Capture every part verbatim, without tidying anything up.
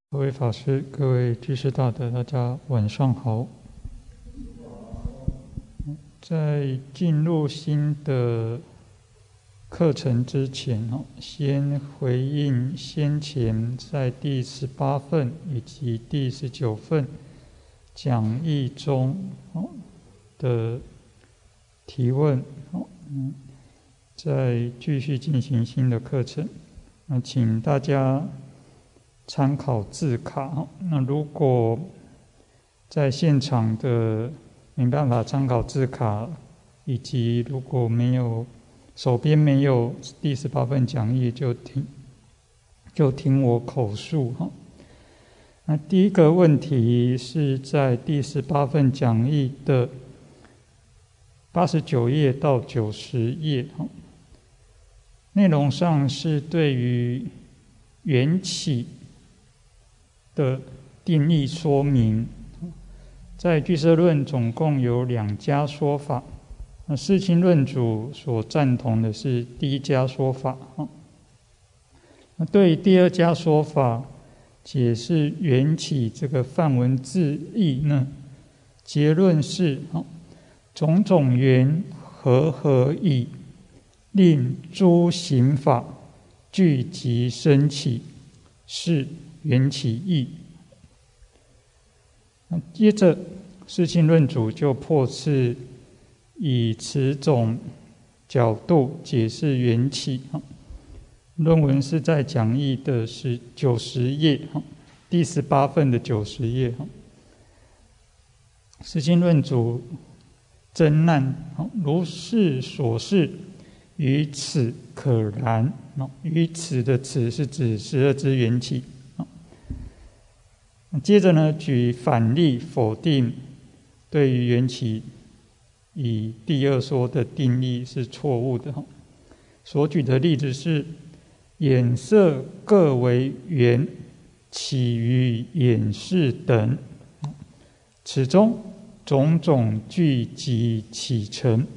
各位法师、各位居士大德，大家晚上好。在进入新的课程之前，先回应先前在第十八份以及第十九份讲义中的提问，再继续进行新的课程。那请大家参考字卡。那如果在现场的没办法参考字卡，以及如果没有手边没有第十八份讲义，就听就听我口述哈。那第一个问题是在第十八份讲义的八十九页到九十页哈，内容上是对于缘起的定义说明。在俱舍论总共有两家说法，那世亲论主所赞同的是第一家说法。那对于第二家说法解释缘起这个梵文字义呢，结论是种种缘和合意，令诸行法聚集生起，是缘起义。接着世亲论主就破次以此种角度解释缘起。论文是在讲义的是九十页，第十八份的九十页。世亲论主真难，如是所示，于此可然。于此的此是指十二支缘起。接着呢，举反例否定对于缘起以第二说的定义是错误的。所举的例子是眼色各为缘，起于眼识等，此中种种聚集起成。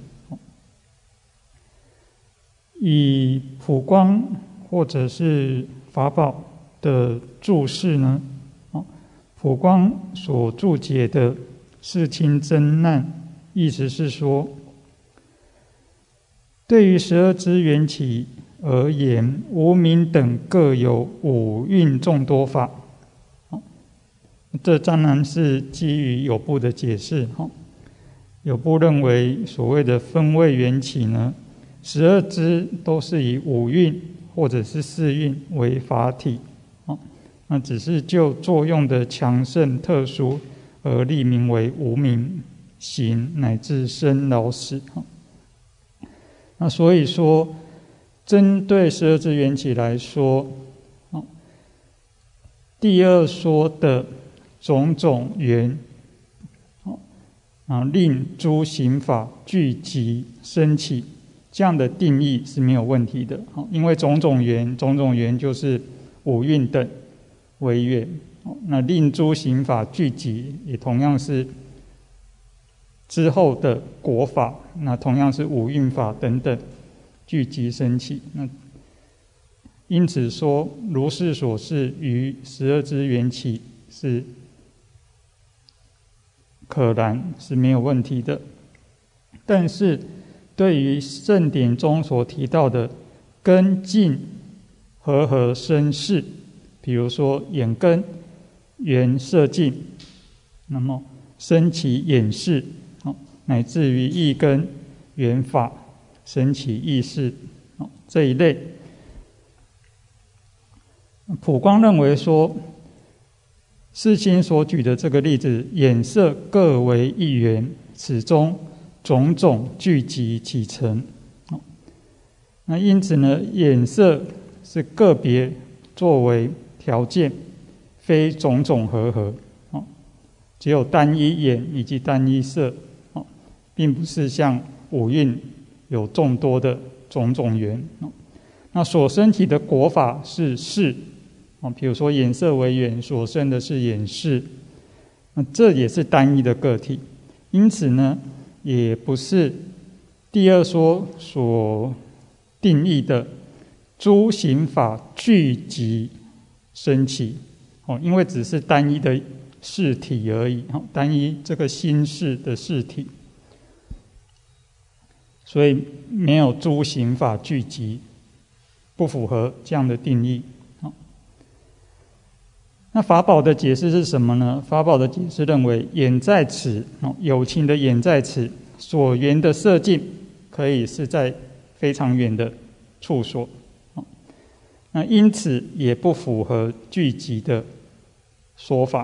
以普光或者是法宝的注释呢，普光所注解的世亲真难，意思是说，对于十二支缘起而言，无明等各有五蕴众多法。这当然是基于有部的解释。有部认为所谓的分位缘起呢，十二支都是以五蕴或者是四蕴为法体，那只是就作用的强盛特殊而立名为无明行乃至生老死。那所以说，针对十二支缘起来说，第二说的种种缘啊，令诸行法聚集生起，这样的定义是没有问题的。因为种种缘，种种缘就是五蕴等为缘，那令诸行法聚集，也同样是之后的果法，那同样是五蕴法等等聚集生起。那因此说，如是所示于十二支缘起是可然，是没有问题的。但是对于圣典中所提到的根境和合生识，比如说眼根缘色境，那么生起眼识，乃至于意根缘法生起意识，这一类，普光认为说，世亲所举的这个例子，眼色各为一缘，此中种种聚集起成。那因此呢，眼色是个别作为条件，非种种和合，只有单一眼以及单一色，并不是像五蕴有众多的种种缘。那所生起的果法是识，比如说眼色为缘，所生的是眼识，那这也是单一的个体，因此呢，也不是第二说所定义的诸行法聚集生起， 哦，因为只是单一的事体而已，单一这个心事的事体，所以没有诸行法聚集，不符合这样的定义。那法宝的解释是什么呢？法宝的解释认为，眼在此，有情的眼在此，所缘的色境可以是在非常远的处所，那因此也不符合聚集的说法。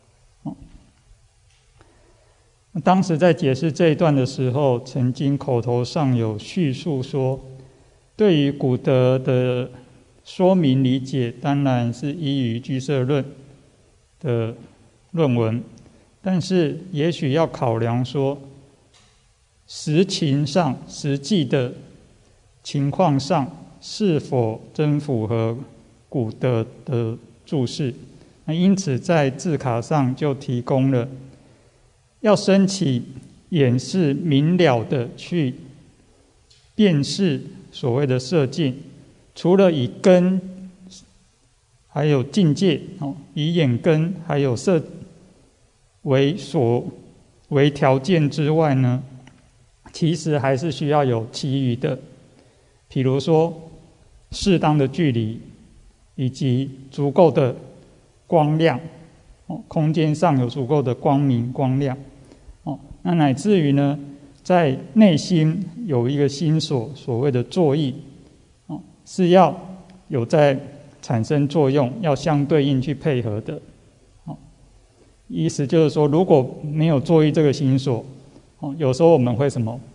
当时在解释这一段的时候，曾经口头上有叙述说，对于古德的说明理解，当然是依于俱舍论的论文，但是也许要考量说，实情上实际的情况上是否真符合古德的注释。那因此在字卡上就提供了要升起眼识明了的去辨识所谓的色境，除了以根还有境界，以眼根还有色为所为条件之外呢，其实还是需要有其余的，比如说适当的距离，以及足够的光亮，空间上有足够的光明光亮，那乃至于呢，在内心有一个心所，所谓的作意，是要有在产生作用，要相对应去配合的。意思就是说，如果没有作意这个心所，有时候我们会什么？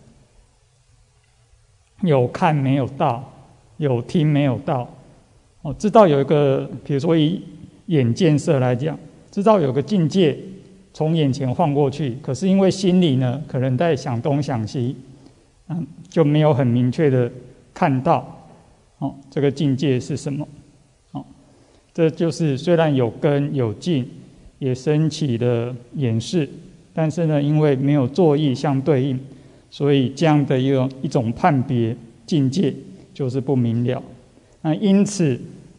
有看没有到，有听没有到。知道有一个，比如说以眼见色来讲，知道有个境界从眼前晃过去，可是因为心里呢，可能在想东想西，嗯，就没有很明确的看到，哦，这个境界是什么？哦，这就是虽然有根有境，也升起了眼识，但是呢，因为没有作意相对应，所以这样的一种一种判别境界就是不明了。那因此，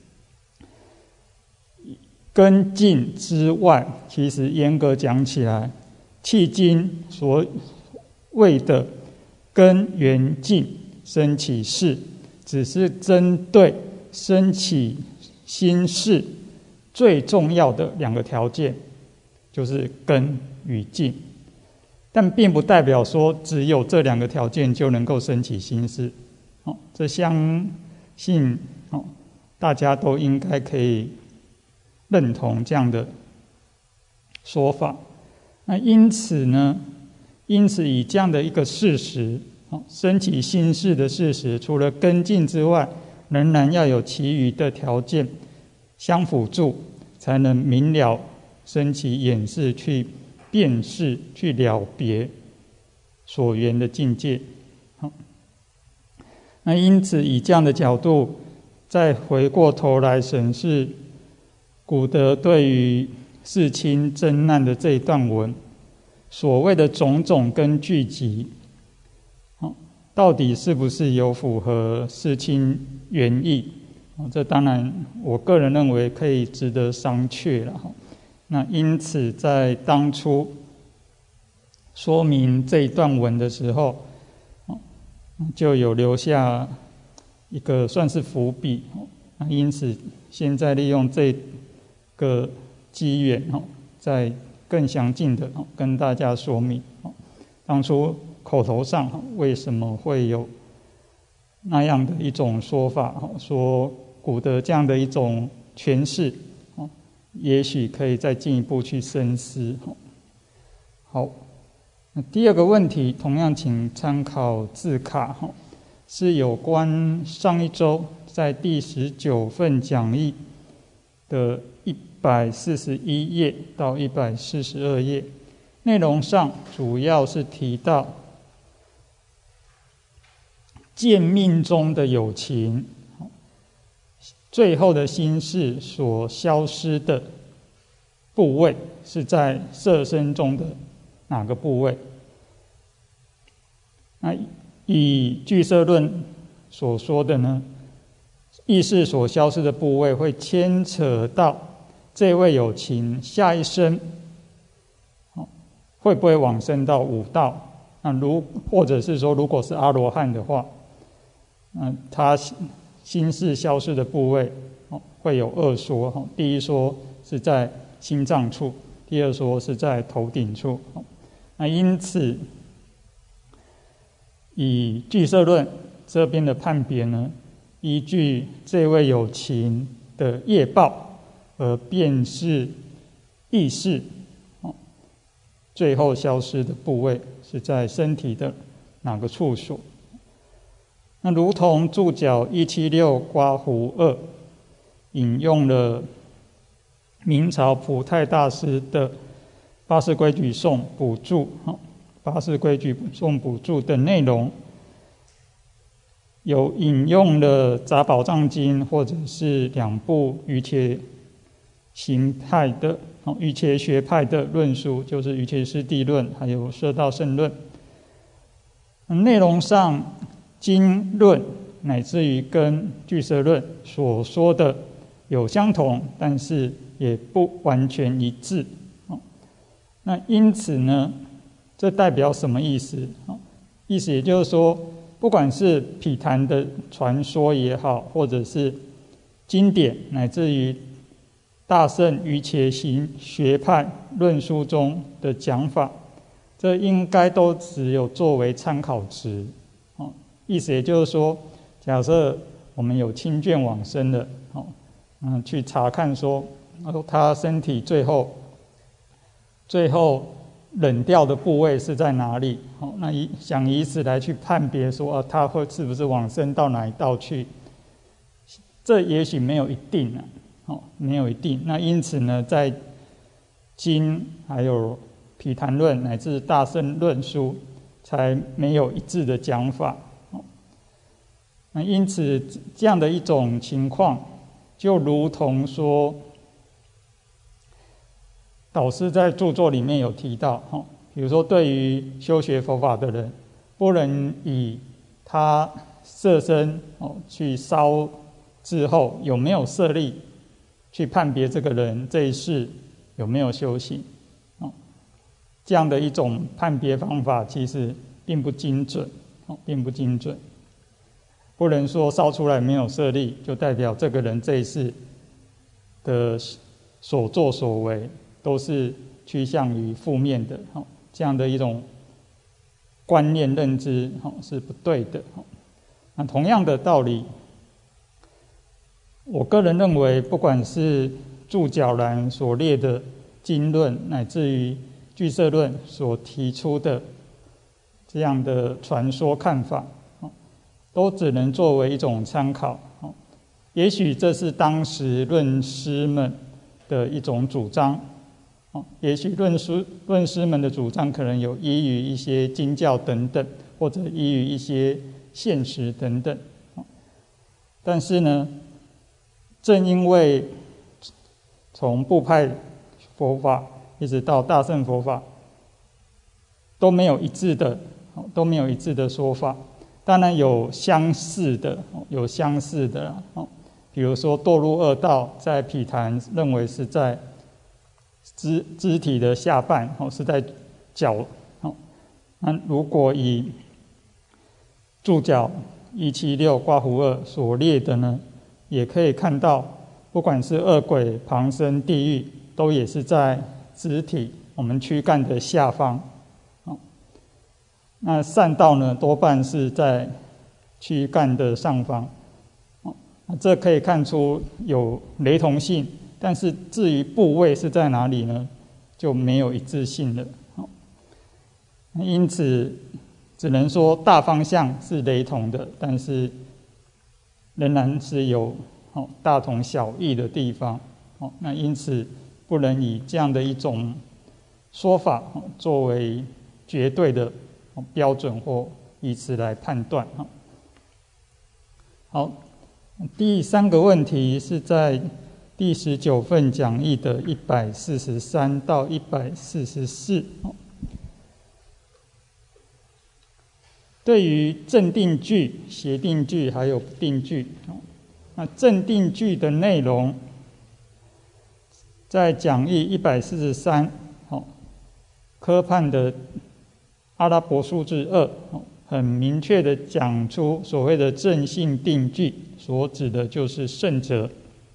根境之外，其实严格讲起来，迄今所谓的根缘境生起事，只是针对生起心事最重要的两个条件，就是根与境，但并不代表说只有这两个条件就能够生起心事。哦，这相信哦，大家都应该可以认同这样的说法。那因此呢，因此以这样的一个事实，哦，升起心事的事实，除了根境之外，仍然要有其余的条件相辅助，才能明了升起眼识，去辨识，去了别所缘的境界。好，那因此以这样的角度，再回过头来审视古德对于世亲真难的这一段文，所谓的种种跟聚集，到底是不是有符合世亲原意？这当然我个人认为可以值得商榷了。那因此在当初说明这一段文的时候，就有留下一个算是伏笔。那因此现在利用这个机缘，再更详尽的跟大家说明当初口头上为什么会有那样的一种说法，说古德这样的一种诠释，也许可以再进一步去深思。好，那第二个问题同样请参考字卡，是有关上一周在第十九份讲义的一百四十一页到一百四十二页，内容上主要是提到见命中的有情，最后的心事所消失的部位是在色身中的哪个部位？那以俱舍论所说的呢，意识所消失的部位会牵扯到这位有情下一生会不会往生到五道？那如或者是说，如果是阿罗汉的话，嗯，他心识消失的部位会有二说。第一说是在心脏处，第二说是在头顶处。那因此，以俱舍论这边的判别呢，依据这位有情的业报而辨识意识，最后消失的部位是在身体的哪个处所？那如同注脚一七六刮胡二引用了明朝普太大师的八识规矩颂补注，八识规矩颂补注的内容，有引用了杂宝藏经或者是两部瑜伽行派的瑜伽学派的论述，就是瑜伽师地论还有摄道圣论。内容上经论乃至于跟俱舍论所说的有相同，但是也不完全一致。那因此呢，这代表什么意思？意思也就是说，不管是毗昙的传说也好，或者是经典乃至于大乘瑜伽行学派论述中的讲法，这应该都只有作为参考值。意思也就是说，假设我们有亲眷往生的，嗯，去查看说，他身体最后最后冷掉的部位是在哪里？那以想以此来去判别说，啊，他会是不是往生到哪一道去？这也许没有一定啊。哦，没有一定。那因此呢，在经还有毗昙论乃至大乘论书，才没有一致的讲法。哦，那因此这样的一种情况，就如同说，导师在著作里面有提到，哦，比如说对于修学佛法的人，不能以他色身哦去烧之后有没有舍利，去判别这个人这一世有没有修行，哦，这样的一种判别方法其实并不精准，哦，并不精准。不能说烧出来没有舍利，就代表这个人这一世的所作所为都是趋向于负面的，哦，这样的一种观念认知，哦，是不对的。那同样的道理，我个人认为，不管是注脚栏所列的经论，乃至于俱舍论所提出的这样的传说看法，都只能作为一种参考。也许这是当时论师们的一种主张，也许论师论师们的主张可能有依于一些经教等等，或者依于一些现实等等。但是呢，正因为从部派佛法一直到大乘佛法都没有一致的都没有一致的说法，当然有相似的有相似的比如说堕入恶道，在毗昙认为是在肢肢体的下半，是在脚。那如果以注脚一七六刮胡二所列的呢，也可以看到，不管是恶鬼、旁生、地狱，都也是在肢体我们躯干的下方。那善道呢，多半是在躯干的上方。这可以看出有雷同性，但是至于部位是在哪里呢，就没有一致性了。因此，只能说大方向是雷同的，但是仍然是有大同小异的地方。那因此不能以这样的一种说法作为绝对的标准或以此来判断。好，第三个问题是在第十九份讲义的一百四十三到一百四十四。对于正定句、邪定句还有不定句，那正定句的内容， 在讲义一百四十三，好，科判的阿拉伯数字二，很明确的讲出所谓的正性定句，所指的就是圣者。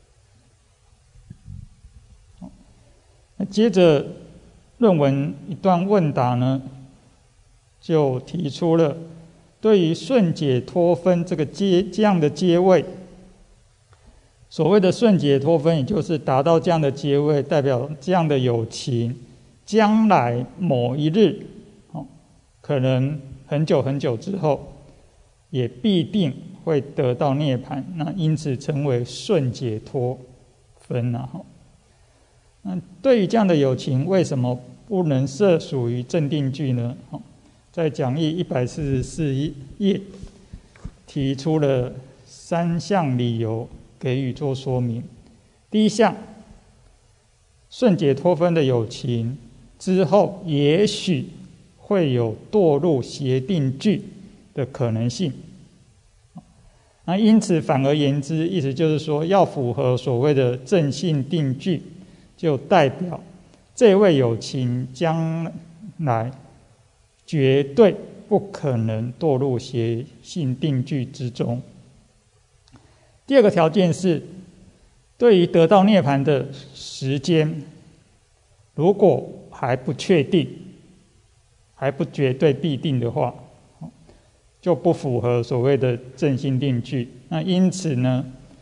那接着论文一段问答呢，就提出了对于顺解脱分这个阶这样的阶位，所谓的顺解脱分，也就是达到这样的阶位，代表这样的有情，将来某一日，哦，可能很久很久之后，也必定会得到涅槃。那因此称为顺解脱分啊。那对于这样的有情，为什么不能设属于正定句呢？在讲义一百四十四页提出了三项理由给予做说明。第一项，顺解脱分的有情之后也许会有堕入邪定句的可能性。那因此反而言之，意思就是说，要符合所谓的正性定句，就代表这位有情将来绝对不可能堕入邪性定句之中。第二个条件是，对于得到涅槃的时间，如果还不确定，还不绝对必定的话，就不符合所谓的正性定句。那因此呢，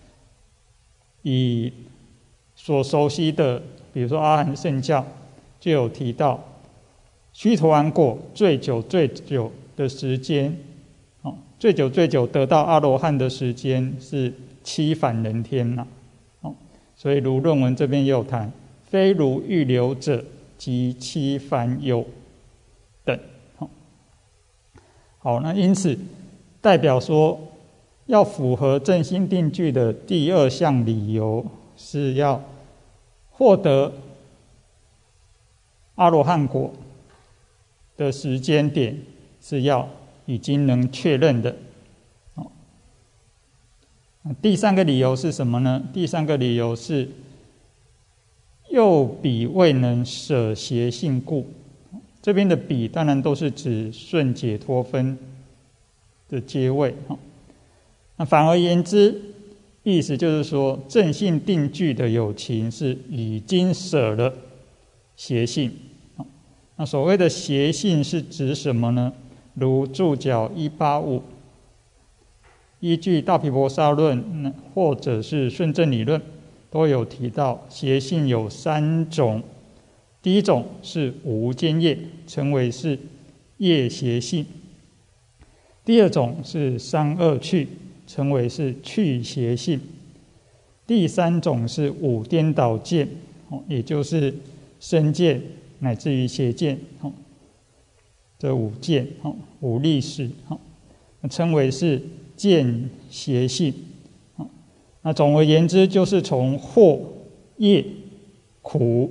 以所熟悉的，比如说阿含圣教，就有提到须陀洹果最久最久的时间，最久最久得到阿罗汉的时间是七返人天呐。所以如论文这边也有谈，非如预流者及七返有等。好，那因此代表说，要符合正心定句的第二项理由，是要获得阿罗汉果的时间点是要已经能确认的。第三个理由是什么呢？第三个理由是又彼未能舍邪性故。这边的彼当然都是指顺解脱分的阶位。那反而言之，意思就是说，正性定句的有情是已经舍了邪性。那所谓的邪性是指什么呢？如注脚一八五，依据大毗婆沙论或者是顺正理论，都有提到邪性有三种。第一种是无间业，称为是业邪性；第二种是三恶趣，称为是趣邪性；第三种是五颠倒见，也就是身见乃至于邪见，这五见五历史，称为是见邪性。那总而言之，就是从惑、业、苦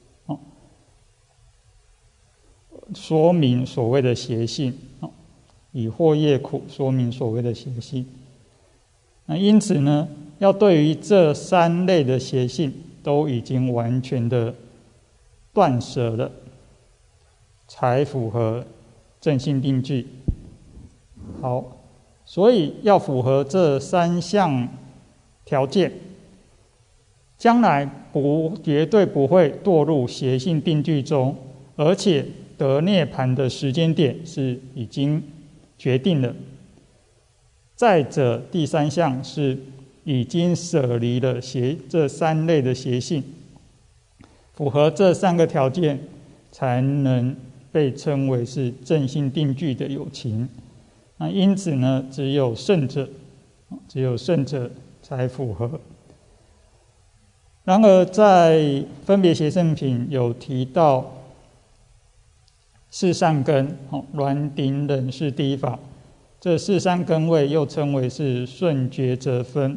说明所谓的邪性，以惑业苦说明所谓的邪性。那因此呢，要对于这三类的邪性都已经完全的断舍了，才符合正性定句。好，所以要符合这三项条件，将来不绝对不会堕入邪性定句中，而且得涅槃的时间点是已经决定了。再者，第三项是已经舍离了邪这三类的邪性，符合这三个条件，才能被称为是正性定句的有情。那因此呢，只有圣者，只有圣者才符合。然而，在分别邪圣品有提到四善根，煖顶忍是第一法，这四善根位又称为是顺觉者分。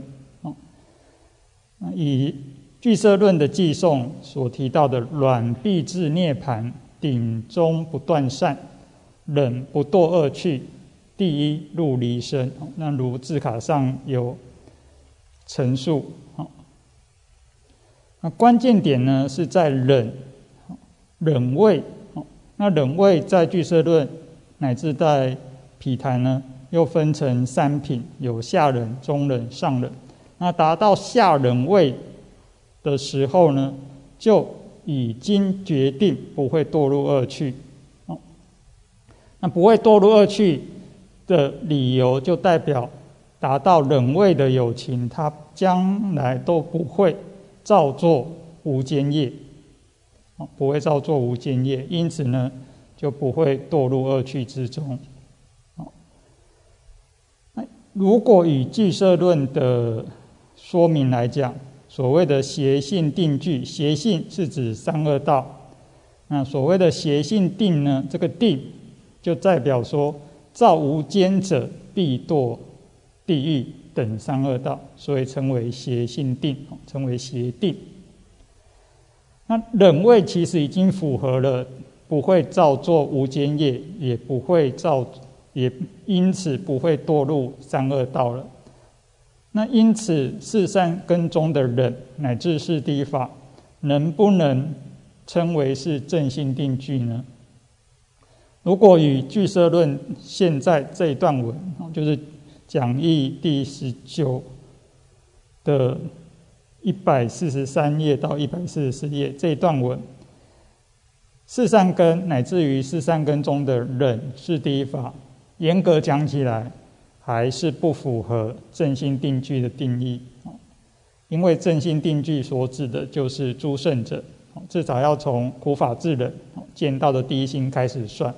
以俱舍论的记诵所提到的煖必至涅槃，顶中不断善，忍不堕恶趣，第一入离生。那如字卡上有陈述。 那关键点呢是在忍，忍位。那忍位在俱舍论乃至在毗昙呢，又分成三品，有下忍、中忍、上忍。那达到下忍位的时候呢，就已经决定不会堕入恶趣。那不会堕入恶趣的理由，就代表达到忍位的有情，他将来都不会造作无间业，不会造作无间业，因此呢，就不会堕入恶趣之中。如果以俱舍论的说明来讲，所谓的邪性定具，邪性是指三恶道。那所谓的邪性定呢，这个定就代表说，造无间者必堕地狱等三恶道，所以称为邪性定，称为邪定。那忍位其实已经符合了，不会造作无间业，也不会造，也因此不会堕入三恶道了。那因此四善根中的忍乃至四谛法，能不能称为是正性定具呢？如果与俱舍论现在这一段文，就是讲义第十九的一百四十三页到一百四十四页这一段文，四善根乃至于四善根中的忍、四谛法，严格讲起来，还是不符合正性定具的定义。因为正性定具所指的就是诸圣者，至少要从苦法智忍见到的第一心开始算。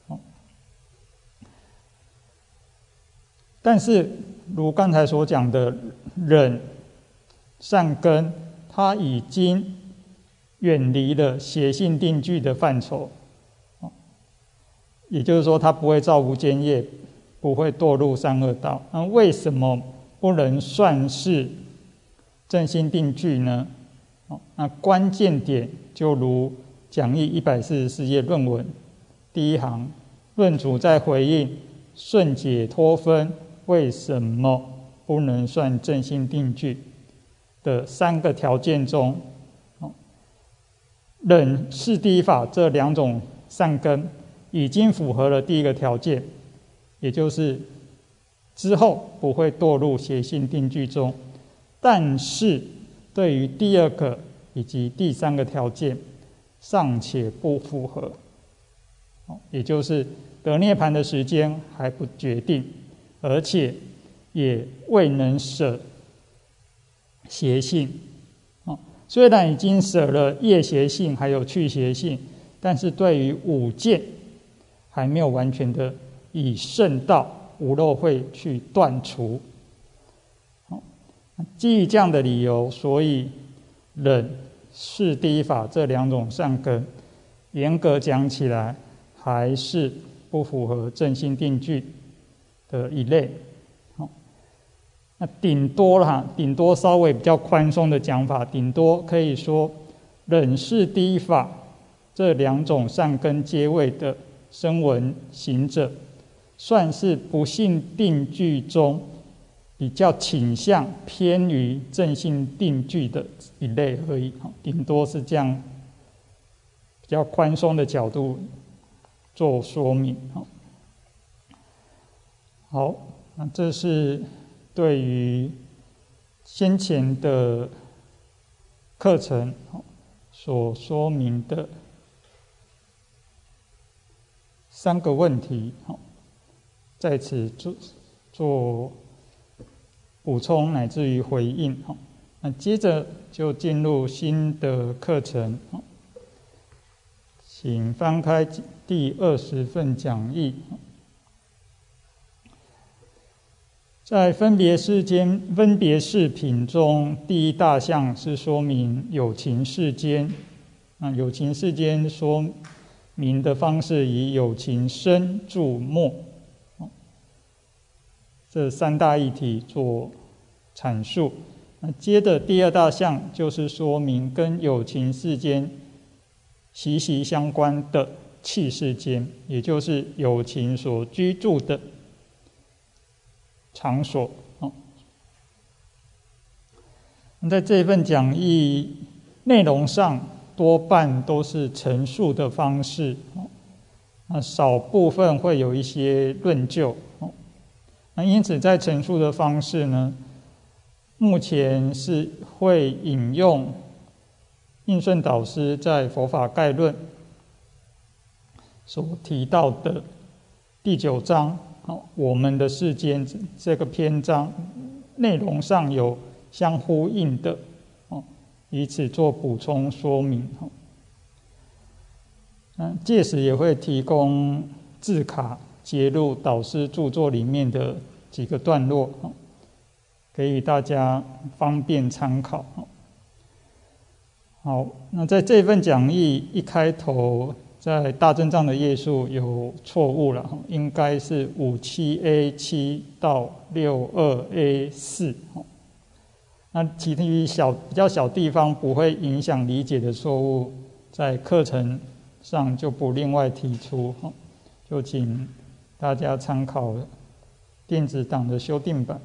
但是如刚才所讲的忍善根，它已经远离了邪性定具的范畴，也就是说它不会造无间业，不会堕入三恶道。那为什么不能算是正性定具呢？那关键点就如讲义一百四十四页论文第一行，论主在回应顺解脱分为什么不能算正性定具的三个条件中，忍、四谛法这两种善根已经符合了第一个条件，也就是之后不会堕入邪性定具中。但是对于第二个以及第三个条件尚且不符合，也就是得涅槃的时间还不决定，而且也未能舍邪性。虽然已经舍了业邪性还有趣邪性，但是对于五戒还没有完全的以圣道无漏慧去断除。基于这样的理由，所以忍、四谛法这两种善根，严格讲起来还是不符合正性定具的一类。那顶多啦，顶多稍微比较宽松的讲法，顶多可以说忍、四谛法这两种善根皆位的声闻行者，算是不信定具中比较倾向偏于正性定具的一类而已，顶多是这样比较宽松的角度做说明。好，那这是对于先前的课程所说明的三个问题，在此做做补充乃至于回应。那接着就进入新的课程，请翻开第二十份讲义。在分别世间分别事品中，第一大项是说明有情世间。那有情世间说明的方式以有情生住没这三大议题做阐述。那接着第二大项就是说明跟有情世间息息相关的器世间，也就是有情所居住的场所。在这份讲义内容上多半都是陈述的方式，那少部分会有一些论究。那因此在陈述的方式呢，目前是会引用印顺导师在《佛法概论》所提到的第九章我们的世间这个篇章内容上有相呼应的，以此做补充说明。嗯，届时也会提供字卡揭露导师著作里面的几个段落，给予大家方便参考。好，那在这份讲义一开头，在大正藏的页数有错误了，应该是五七 A 七到六二 A 四。那其余小比较小地方不会影响理解的错误，在课程上就不另外提出，就请大家参考电子档的修订版。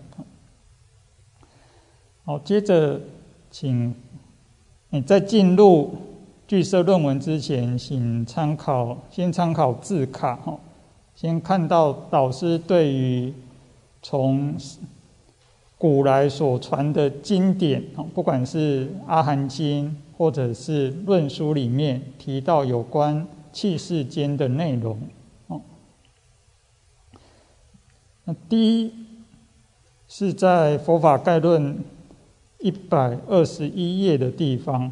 好，接着请你在进入句社论文之前，请参考先参考字卡，先看到导师对于从古来所传的经典，不管是阿含经或者是论书里面提到有关气世间的内容。那第一是在佛法概论一百二十一页的地方，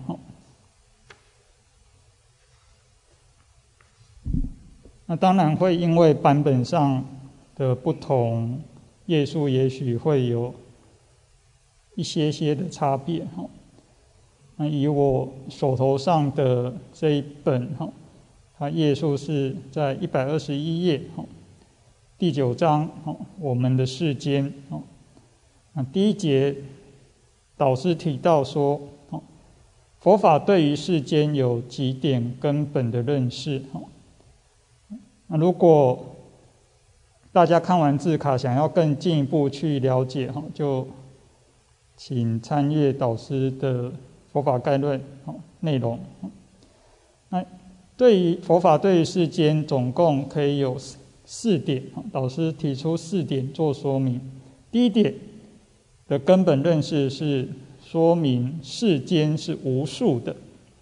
那当然会因为版本上的不同，页数也许会有一些些的差别。那以我手头上的这一本，它页数是在一百二十一页，第九章我们的世间。那第一节导师提到说，佛法对于世间有几点根本的认识。那如果大家看完字卡想要更进一步去了解，就请参阅导师的佛法概论内容。那对于佛法对于世间总共可以有四点，导师提出四点做说明。第一点的根本认识是说明世间是无数的，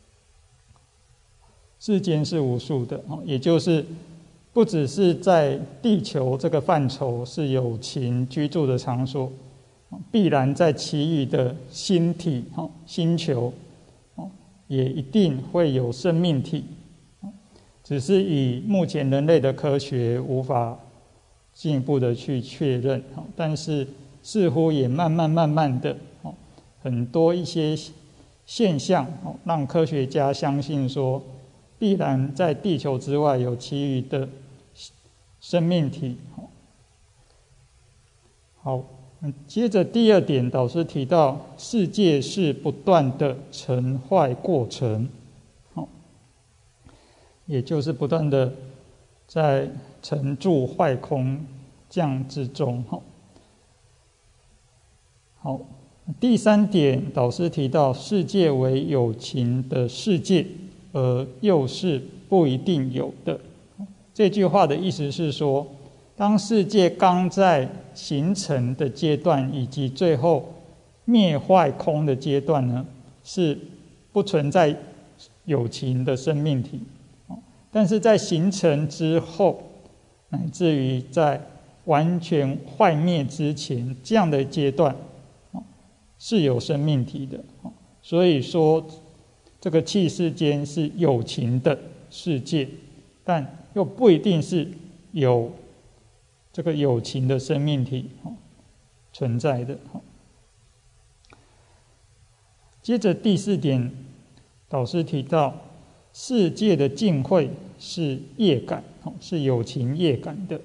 世间是无数的，也就是不只是在地球这个范畴是有情居住的场所，必然在其余的星体、星球也一定会有生命体，只是以目前人类的科学无法进一步的去确认，但是似乎也慢慢慢慢的很多一些现象让科学家相信说，必然在地球之外有其余的生命体。好，接着第二点，导师提到世界是不断的成坏过程，也就是不断的在成住坏空降之中。好，第三点，导师提到世界为有情的世界，而又是不一定有的。这句话的意思是说，当世界刚在形成的阶段，以及最后灭坏空的阶段呢，是不存在有情的生命体。但是在形成之后，乃至于在完全坏灭之前，这样的阶段是有生命体的。所以说这个气世间是有情的世界，但又不一定是有这个有情的生命体存在的。接着第四点，导师提到世界的净慧是业感，是有情业感的。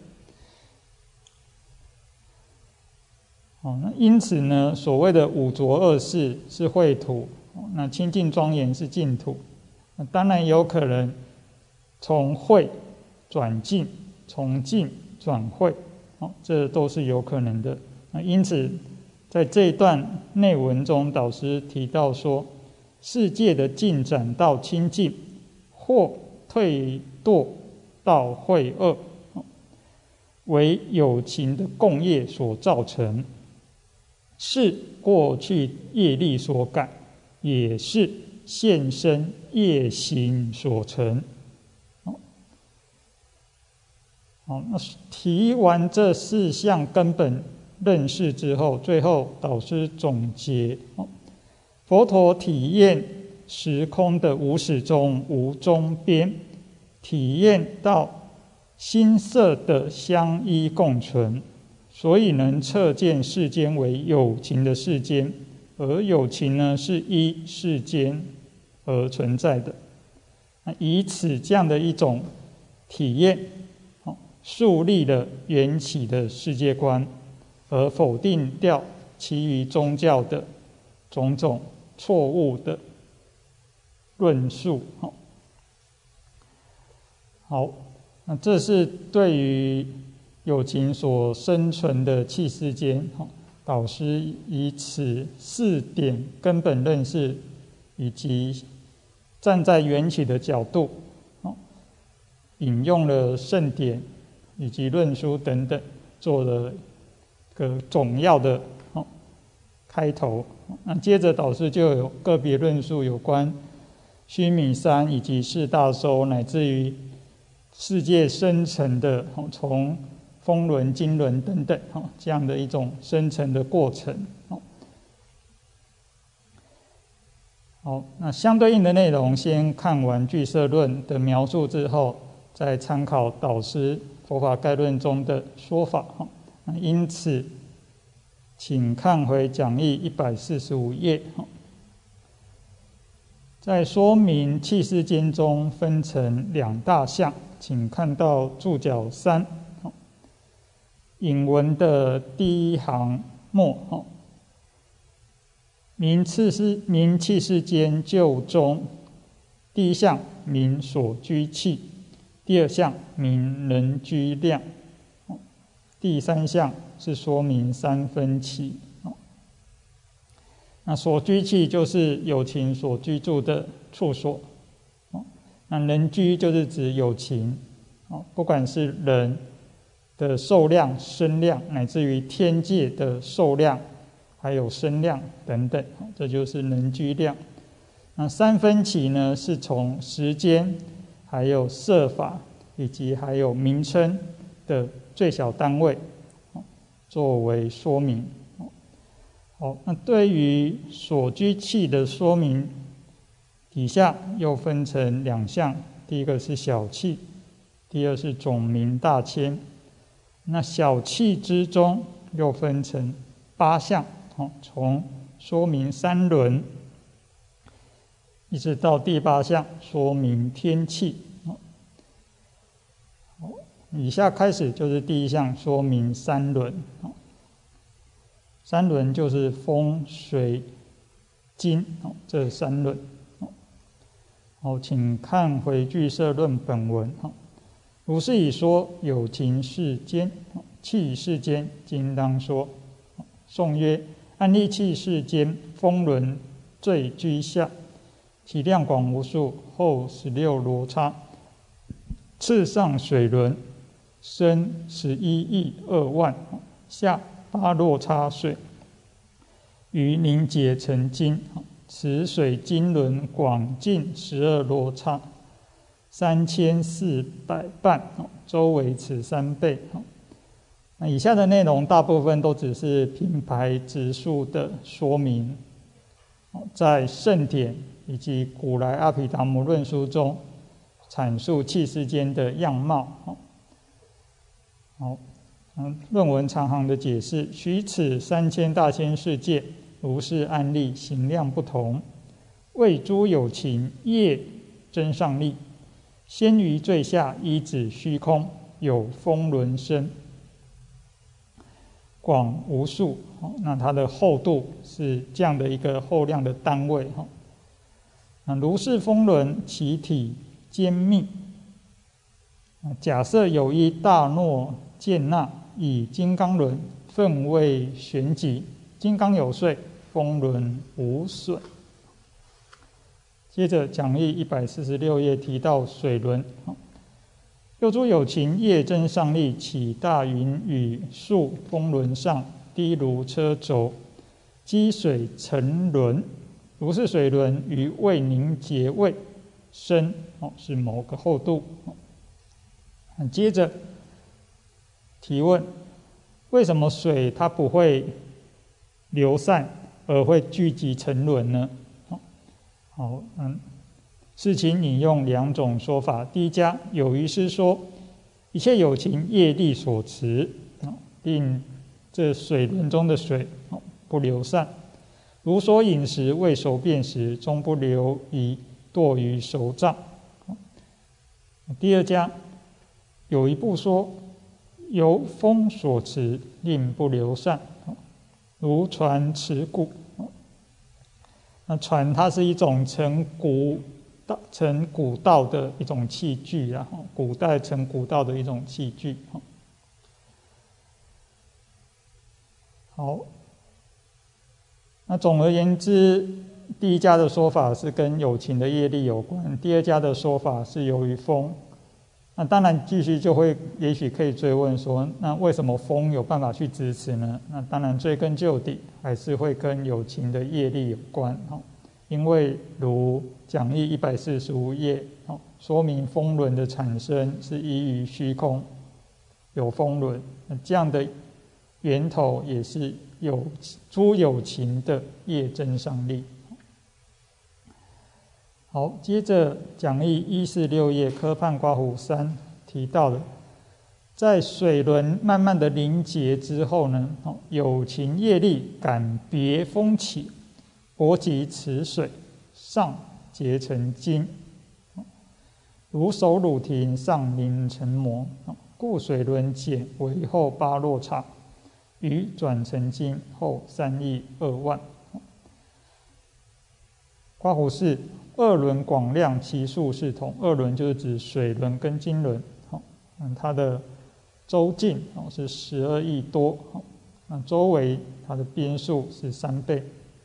那因此呢，所谓的五浊恶世是秽土，那清净庄严是净土。当然有可能从秽转净，从净转秽，这都是有可能的。因此在这一段内文中，导师提到说， 世界的进展到清净，或退堕到秽恶，为有情的共业所造成，是过去业力所感，也是现生业行所成。好，那提完这四项根本认识之后，最后导师总结：佛陀体验时空的无始终、无终边，体验到心色的相依共存，所以能测见世间为有情的世间，而有情呢是依世间而存在的。以此这样的一种体验，树立了缘起的世界观，而否定掉其余宗教的种种错误的论述。好，那这是对于有情所生存的器世间，导师以此四点根本认识，以及站在缘起的角度，引用了圣典以及论书等等，做了个总要的开头。那接着导师就有个别论述有关须弥山以及四大洲，乃至于世界生成的从风轮、经轮等等这样的一种生成的过程。好，那相对应的内容先看完俱舍论的描述之后，再参考导师佛法概论中的说法。因此请看回讲义一百四十五页，在说明器世间中分成两大项，请看到注脚三引文的第一行末，名器世名器世间就中，第一项名所居器，第二项名人居量，第三项是说明三分期。那所居器就是有情所居住的处所，那人居就是指有情，不管是人的寿量、身量，乃至于天界的寿量还有身量等等，这就是人居量。那三分期呢，是从时间还有色法以及还有名称的最小单位作为说明。好，那对于所居器的说明，底下又分成两项，第一个是小器，第二是总名大千。那小器之中又分成八项，从说明三轮一直到第八项说明天气。以下开始就是第一项说明三轮。三轮就是风、水、金这三轮。好，请看回俱舍论本文。如是以说有情世间，器世间今当说。颂曰：安立器世间，风轮最居下，其量广无数，后十六罗刹，次上水轮，深十一亿二万，下八罗刹水，于凝结成金。此水金轮广尽十二罗刹，三千四百半，周围此三倍。那以下的内容大部分都只是品牌指数的说明，在圣典以及古来阿毗达摩论书中阐述器世间的样貌。好，论文长行的解释：许此三千大千世界，如是案例，行量不同，为诸有情业增上力，先于最下依止虚空，有风轮身，广无数。那它的厚度是这样的一个厚量的单位。那如是风轮，其体坚密。假设有一大诺建那，以金刚轮分为旋极，金刚有碎，风轮无损。 接着讲义一百四十六页提到水轮，又诸有情业真上力，起大云雨树风轮上，低如车轴，积水成轮，如是水轮于未凝结位深，是某个厚度。接着提问，为什么水它不会流散而会聚集成轮呢？好，嗯，事情引用两种说法。第一家有余师说，一切有情业力所持，令这水轮中的水不流散，如所饮食未熟便时，终不流遗堕于手掌。第二家有一部说，由风所持，令不流散，如船持鼓。那船它是一种成古道、成古道的一种器具啊，古代成古道的一种器具。好，那总而言之，第一家的说法是跟有情的业力有关，第二家的说法是由于风。那当然继续就会也许可以追问说，那为什么风有办法去支持呢？那当然追根究底还是会跟有情的业力有关，因为如讲义一百四十五页说明风轮的产生是依于虚空有风轮，那这样的源头也是有诸有情的业真上力。好，接着讲义一四六页科判刮胡三提到了，在水轮慢慢的凝结之后呢，有情业力感别风起，搏击此水，上结成晶，如手乳庭上凝成膜，故水轮减为后八落刹，余转成晶后三亿二万。刮胡是二轮广量，其数是同。二轮就是指水轮跟金轮，它的周径是十二亿多，那周围它的边数是三倍。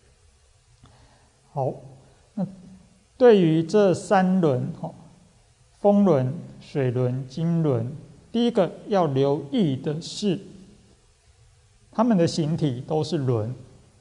好，那对于这三轮，风轮、水轮、金轮，第一个要留意的是，它们的形体都是轮，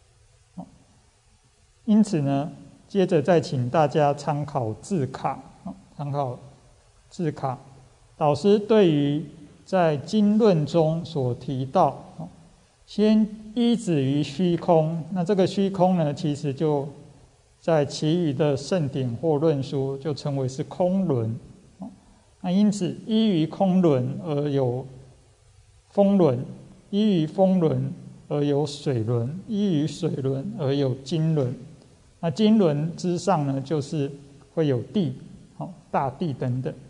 因此呢，接着再请大家参考字卡，参考字卡。导师对于在经论中所提到，先依止于虚空，那这个虚空呢，其实就在其余的圣典或论书就称为是空轮。那因此依于空轮而有风轮，依于风轮而有水轮，依于水轮而有金轮。那金轮之上呢，就是会有地、大地等等。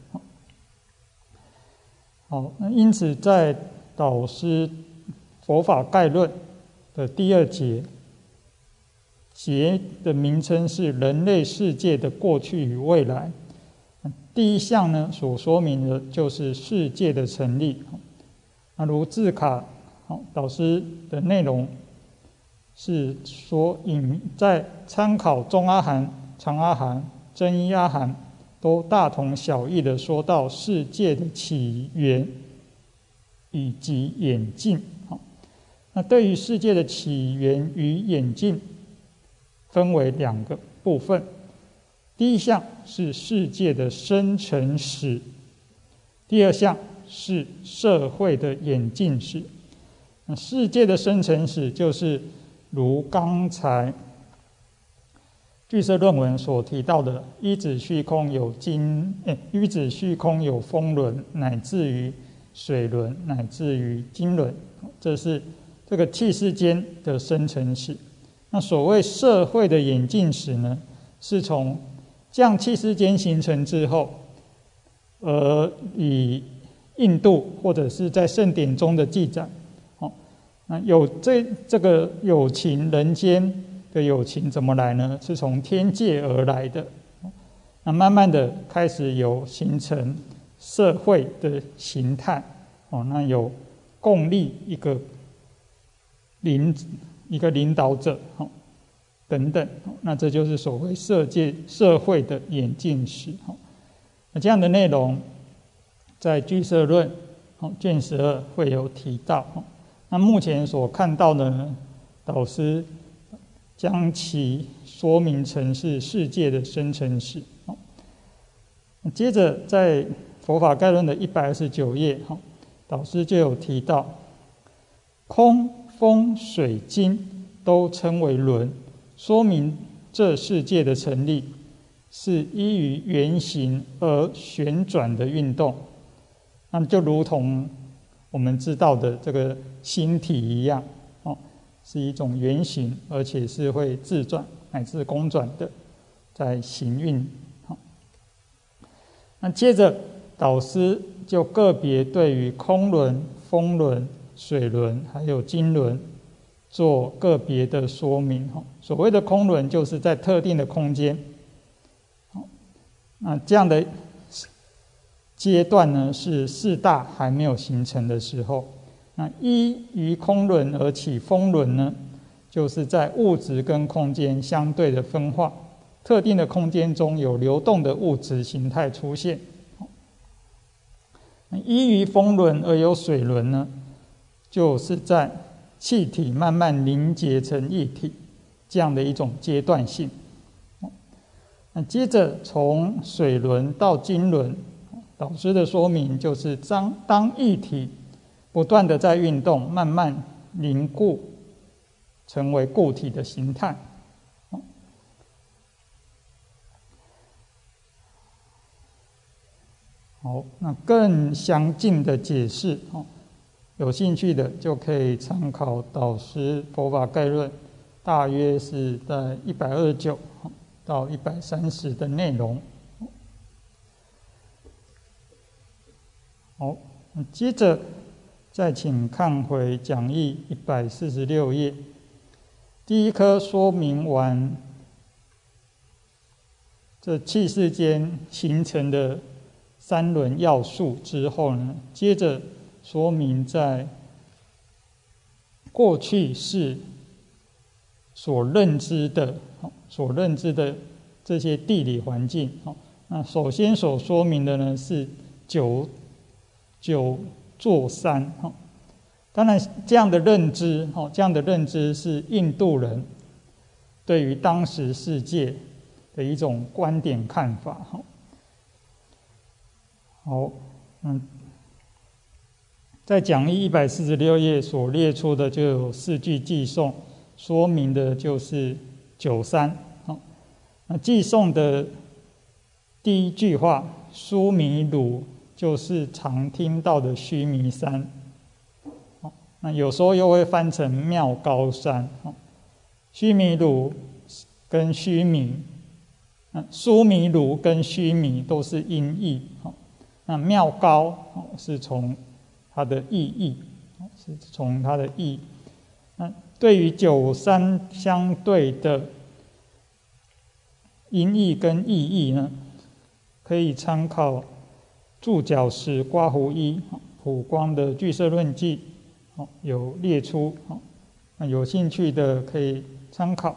好，那因此在导师佛法概论的第二节，节的名称是人类世界的过去与未来。第一项呢，所说明的就是世界的成立。那如字卡，导师的内容是说，引在参考中阿含、长阿含、真一阿含都大同小异的说到世界的起源以及演进。那对于世界的起源与演进，分为两个部分。第一项是世界的生成史，第二项是社会的演进史。那世界的生成史就是如刚才据色论文所提到的，依止虚空有金，哎，依止虚空有风轮，乃至于水轮，乃至于金轮，这是这个气世间的生成史。那所谓社会的演进史呢，是从这样气世间形成之后，而以印度或者是在圣典中的记载，那有这这个有情人间的有情怎么来呢？是从天界而来的。那慢慢的开始有形成社会的形态，哦，那有共立一个领一个领导者，哦等等。那这就是所谓社界社会的演进史。那这样的内容在俱舍论卷十二会有提到。那目前所看到的呢，导师将其说明成是世界的生成史。接着在佛法概论的一百二十九页，导师就有提到，空、风、水、金都称为轮，说明这世界的成立是依于圆形而旋转的运动。那就如同我们知道的这个星体一样，是一种圆形，而且是会自转乃至公转的在行运。那接着导师就个别对于空轮、风轮、水轮还有金轮做个别的说明。所谓的空轮就是在特定的空间，那这样的阶段呢，是四大还没有形成的时候。那依于空轮而起风轮呢，就是在物质跟空间相对的分化，特定的空间中有流动的物质形态出现。依于风轮而有水轮呢，就是在气体慢慢凝结成液体这样的一种阶段性。那接着从水轮到金轮，导师的说明就是当当液体不断的在运动，慢慢凝固成为固体的形态。好，那更详尽的解释，有兴趣的就可以参考导师佛法概论，大约是在一百二十九到一百三十的内容。好，接着再请看回讲义一百四十六页，第一科说明完这气世间形成的三轮要素之后呢，接着说明在过去世所认知的所认知的这些地理环境。那首先所说明的呢是九九座山。当然这样的认知这样的认知是印度人对于当时世界的一种观点看法。好，嗯，在讲义一百四十六页所列出的就有四句偈颂，说明的就是九山。那偈颂的第一句话“须弥鲁”就是常听到的须弥山，那有时候又会翻成妙高山。须弥鲁跟须弥，须弥鲁跟须弥都是音译。那妙高是从它的意义，是从它的意。那对于九山相对的音译跟意义呢，可以参考注脚石刮胡一普光的俱舍论记有列出，那有兴趣的可以参考。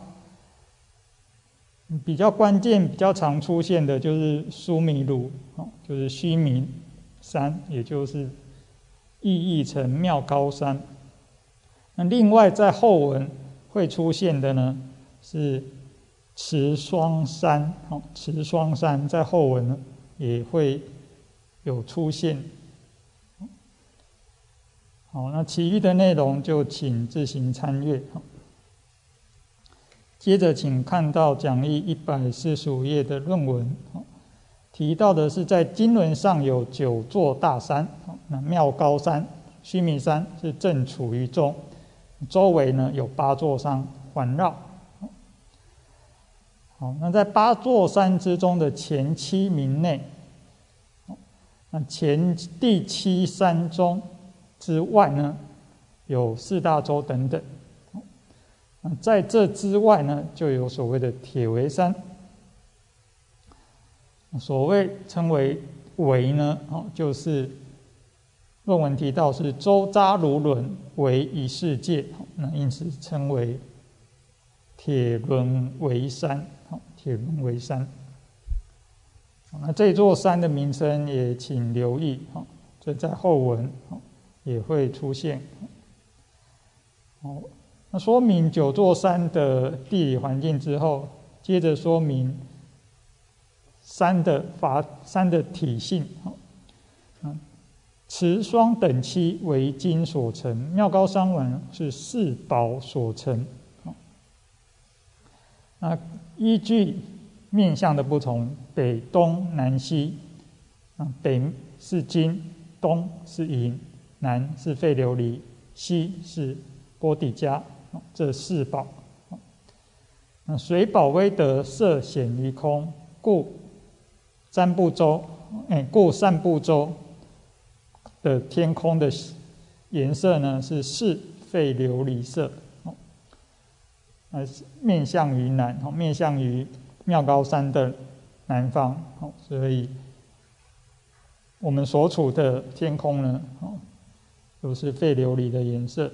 比较关键、比较常出现的就是须弥鲁，就是须弥山，也就是意译成妙高山。那另外在后文会出现的呢是持双山，持双山在后文呢也会有出现。好，那其余的内容就请自行参阅。接着请看到讲义一百四十五页的论文，提到的是在经轮上有九座大山，那妙高山、须弥山是正处于中，周围呢有八座山环绕。好，那在八座山之中的前七名内，那前第七山中之外呢有四大洲等等。在这之外呢，就有所谓的铁围山。所谓称为围呢，就是论文提到是周匝如轮围一世界，那因此称为铁轮为山，铁轮为山。那这座山的名称也请留意，这在后文也会出现。那说明九座山的地理环境之后，接着说明山的法山的体性。持双等漆为金所成，妙高山丸是四宝所成。那依据面向的不同，北东南西，北是金，东是银，南是废琉璃，西是波底迦，这四宝。那水宝威德色显于空，故三部洲，哎，故三部洲的天空的颜色呢是似废琉璃色，呃，面向于南，面向于妙高山的南方，所以我们所处的天空呢，都是废琉璃的颜色。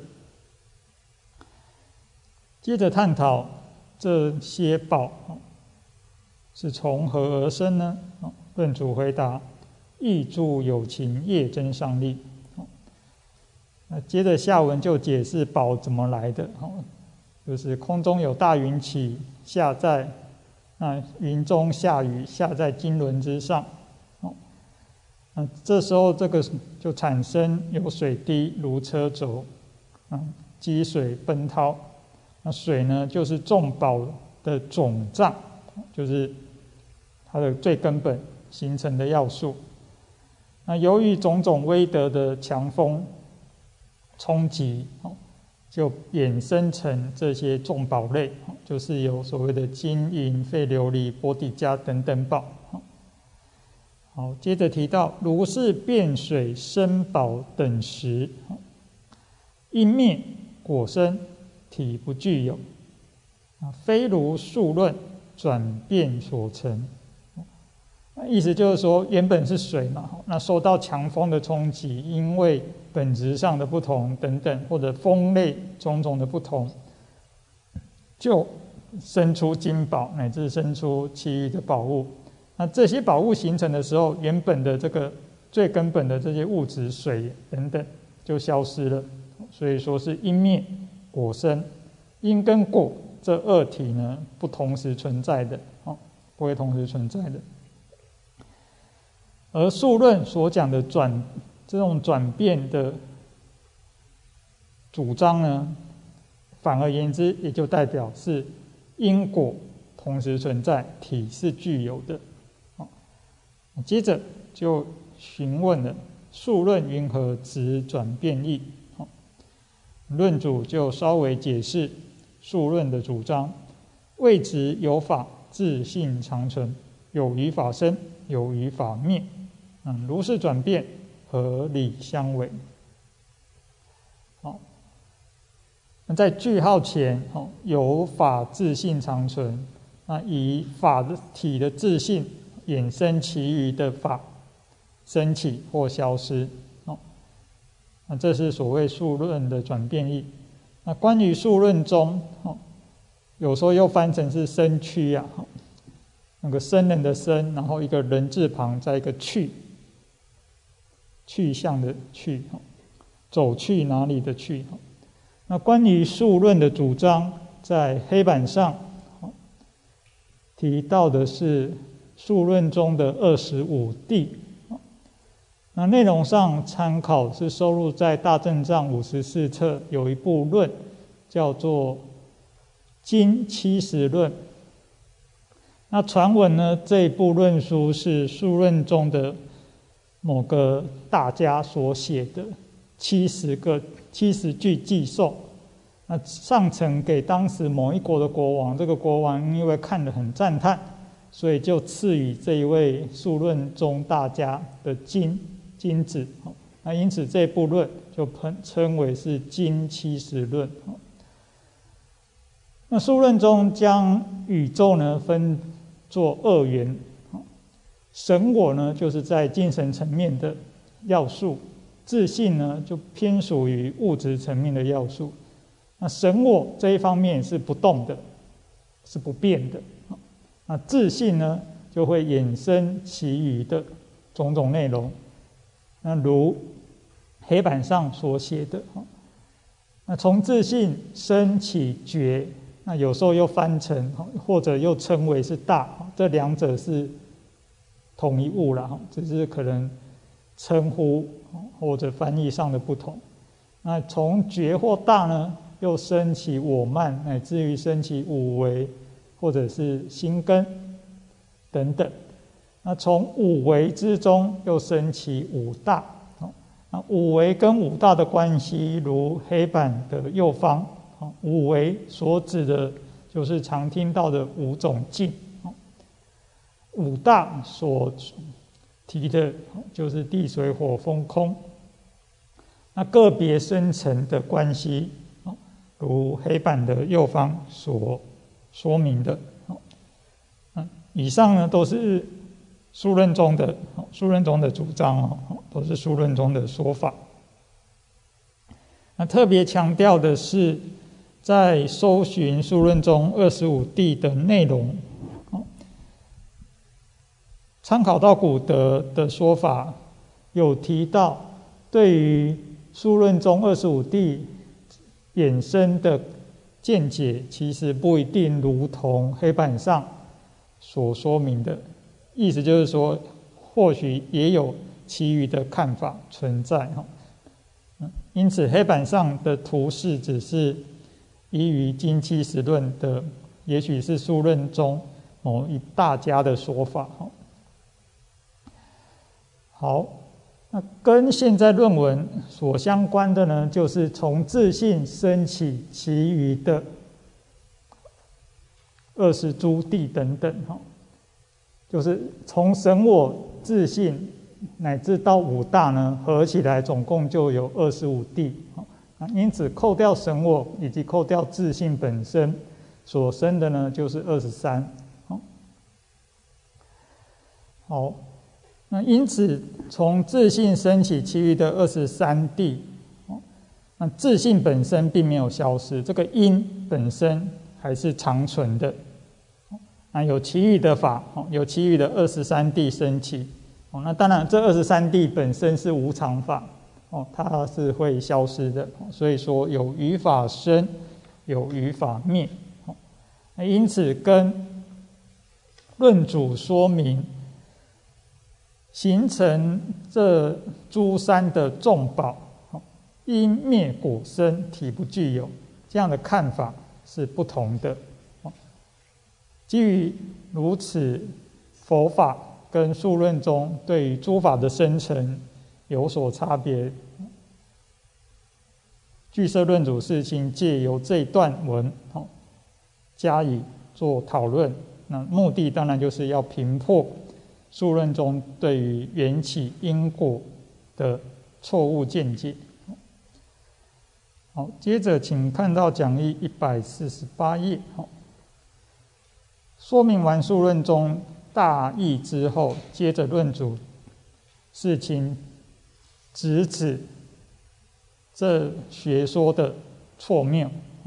接着探讨这些宝是从何而生呢？论主回答：意助有情，业真上力。那接着下文就解释宝怎么来的，就是空中有大云起，下在那云中下雨，下在经轮之上。那这时候这个就产生有水滴如车轴，积水奔涛。那水呢，就是众宝的总藏，就是它的最根本形成的要素。那由于种种威德的强风冲击，就衍生成这些众宝类，就是有所谓的金银废琉璃波底迦等等宝。好，接着提到如是变水生宝等时，因灭果生，体不具有，非如数论转变所成。意思就是说，原本是水嘛，那受到强风的冲击，因为本质上的不同等等，或者风类种种的不同，就生出金宝，乃至生出其余的宝物。那这些宝物形成的时候，原本的这个最根本的这些物质水等等就消失了。所以说是因灭果生，因跟果这二体呢不同时存在的，不会同时存在的。而数论所讲的转这种转变的主张呢，反而言之，也就代表是因果同时存在，体是具有的。接着就询问了数论云何执转变义，论主就稍微解释数论的主张：谓执有法自性常存，有于法生，有于法灭。嗯，如是转变，合理相违。好，那在句号前，哦，有法自性常存，那以法体的自性衍生其余的法升起或消失。哦，那这是所谓数论的转变义。那关于数论中，哦，有时候又翻成是生去啊，那个生人的生，然后一个人字旁，再一个去。去向的去，走去哪里的去。那关于数论的主张，在黑板上提到的是数论中的二十五谛。那内容上参考是收录在大正藏五十四册，有一部论叫做《经七十论》。那传闻呢，这一部论书是数论中的某个大家所写的七十个七十句寄颂，那上呈给当时某一国的国王。这个国王因为看得很赞叹，所以就赐予这一位数论中大家的金金子。那因此这部论就称为是经七十论。那数论中将宇宙呢分作二元。神我呢，就是在精神层面的要素；自性呢，就偏属于物质层面的要素。那神我这一方面是不动的， 是不变的。那自性呢，就会衍生其余的种种内容。那如黑板上所写的，那从自性生起觉，那有时候又翻成或者又称为是大，这两者是同一物啦，只是可能称呼或者翻译上的不同。那从觉或大呢，又生起我慢，乃至于生起五为或者是心根等等。那从五为之中又生起五大。那五为跟五大的关系，如黑板的右方，五为所指的就是常听到的五种境，五大所提的就是地水火风空。那个别生成的关系，如黑板的右方所说明的。以上呢都是书论中的书论中的主张哦，都是书论中的说法。那特别强调的是，在搜寻书论中二十五谛的内容，参考到古德的说法，有提到对于书论中二十五谛衍生的见解，其实不一定如同黑板上所说明的。意思就是说，或许也有其余的看法存在。因此黑板上的图示只是依于经七十论的，也许是书论中某一大家的说法。好，那跟现在论文所相关的呢，就是从自性生起其余的二十诸谛等等，就是从神我自性乃至到五大呢，合起来总共就有二十五谛。因此扣掉神我以及扣掉自性本身所生的呢，就是二十三。好，那因此从自性生起其余的二十三谛，那自性本身并没有消失，这个因本身还是长存的。那有其余的法，有其余的二十三谛升起，那当然这二十三谛本身是无常法，它是会消失的，所以说有余法生，有余法灭。因此跟论主说明形成这诸山的众宝，因灭果生，体不具有，这样的看法是不同的。基于如此，佛法跟数论中对于诸法的生成有所差别。俱舍论主世亲借由这一段文加以做讨论，那目的当然就是要评破数论中对于缘起因果的错误见解。好，接着请看到讲义一百四十八页。说明完数论中大义之后，接着论主世亲直指这学说的错谬。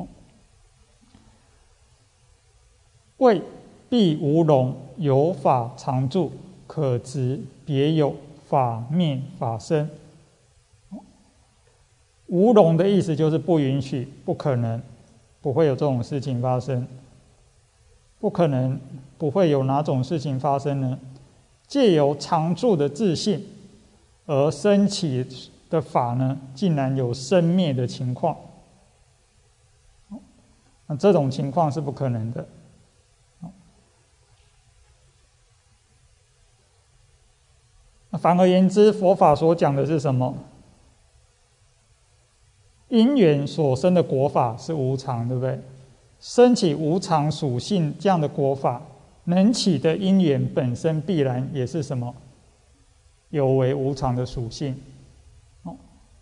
谓必无容，有法常住，可执别有，法灭法生。无容的意思就是不允许，不可能，不会有这种事情发生。不可能不会有哪种事情发生呢？借由常住的自性而升起的法呢，竟然有生灭的情况，那这种情况是不可能的。反而言之，佛法所讲的是什么？因缘所生的果法是无常，对不对？升起无常属性这样的果法，能起的因缘本身必然也是什么？有为无常的属性。哦，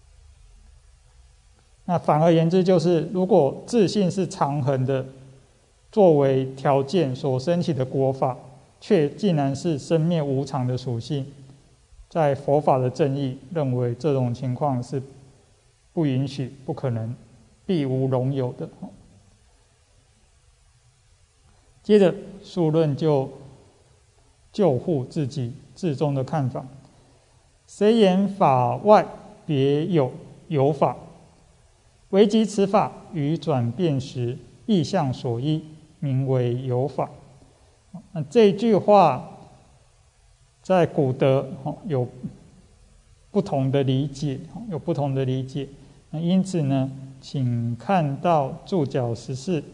那反而言之，就是如果自性是常恒的，作为条件所升起的果法，却竟然是生灭无常的属性，在佛法的正义认为这种情况是不允许、不可能、必无容有的。 接着数论就救护自己至中的看法：谁言法外别有有法，唯即此法于转变时意象所依，名为有法。那这句话在古德有不同的理解，有不同的理解。那因此呢，请看到注脚十四。